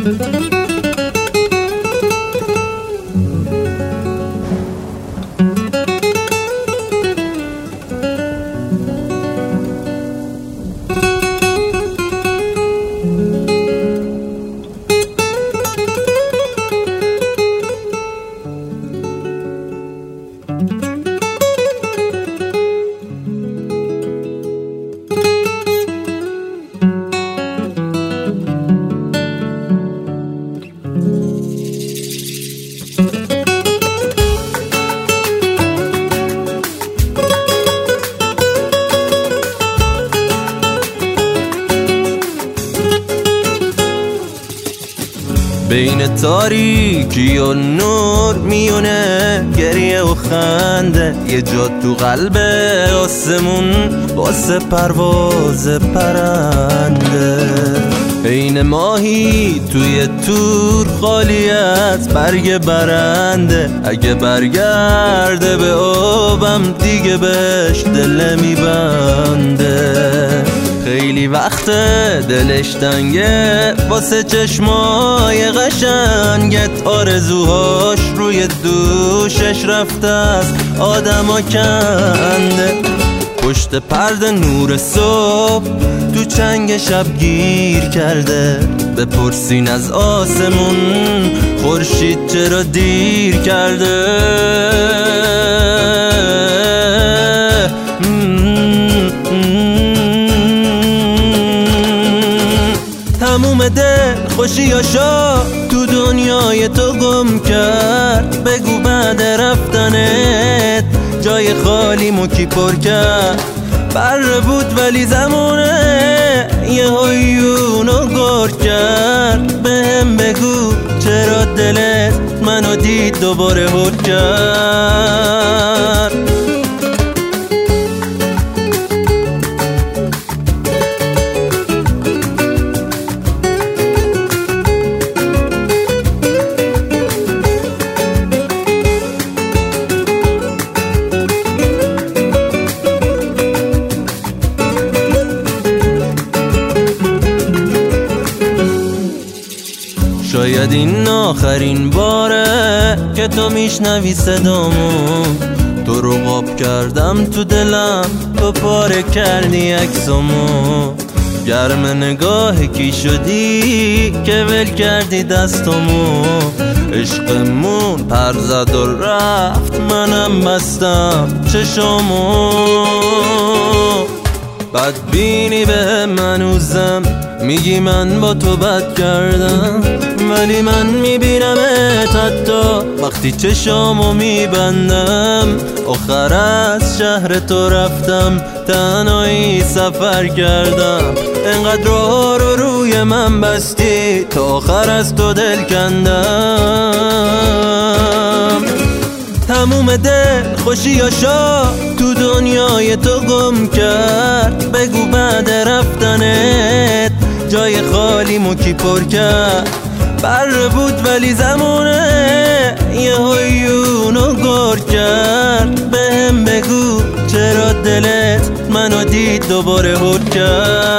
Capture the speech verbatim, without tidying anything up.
بین تاریکی و نور میونه گریه و خنده، یه جا تو قلب آسمون واسه پرواز پرنده. عین ماهی توی تور خالی از برگ برنده، اگه برگرده به آبم دیگه بهش دل میبنده. خیلی وقت دلش تنگه واسه چشمای قشنگت، آرزوهاش روی دوشش رفته از آدما کنده. پشت پرده نور صبح تو چنگ شب گیر کرده، بپرسین از آسمون خورشید چرا دیر کرده. تموم دل خوشیاشا تو دنیای تو گم کرد، بگو بعد رفتنت جای خالی مو کی پر کرد. بره بود ولی زمونه یه هایونو گر کرد، بهم بگو چرا دلت منو دید دوباره هل کرد. شاید این آخرین باره که تو میشنوی صدامو، تو رو قاب کردم تو دلم، تو پاره کردی عکسامو. گرم نگاه کی شدی که ول کردی دستامو. عشقمون پر زد و رفت منم بستم چشامو. بدبینی به منوزم میگی من با تو بد کردم، ولی من میبینمت حتی وقتی چشامو میبندم. آخر از شهر تو رفتم تنهایی سفر کردم، انقدر راه رو روی من بستی تا آخر از تو دل کندم. تموم دل خوشیاشا تو دنیای تو گم کرد، بگو بعد رفتنت جای خالی مو کی پر کرد. بره بود ولی زمونه یه هایونو گر کرد، بهم بگو چرا دلت منو دید دوباره هل کرد.